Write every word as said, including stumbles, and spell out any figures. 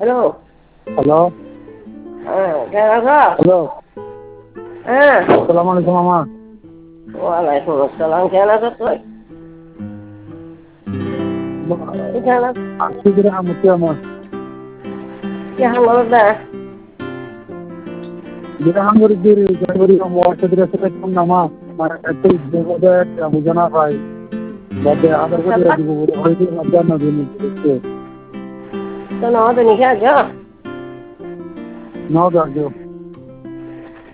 Hello. Hello. হ্যাঁ, কেমন আছো? হ্যালো। হ্যাঁ। আসসালামু আলাইকুম মামা। ওয়ালাইকুম আসসালাম। কেমন আছো তুই? তুই কেমন আছো? আজকে দিনে আমতি আমার কেমন বলো না? যেটা হাঙ্গরি দিরি জানুয়ারি ওয়ার্ড দিরে সেটা কোন নামা মানে একটু দেবদে বুঝনা ভাই বাদে আদার করে দিব হইতে মধ্যা না দিন তো না তো নিখে আছো? নাও দাও